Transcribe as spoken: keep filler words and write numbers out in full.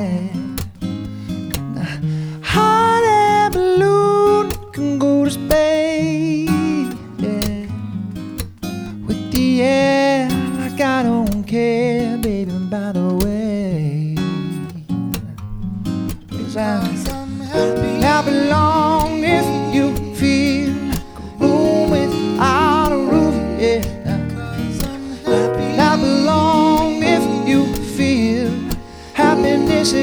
Hot air balloon can go to space, yeah. With the air, like I don't care, baby, by the way. 'Cause I, I belong if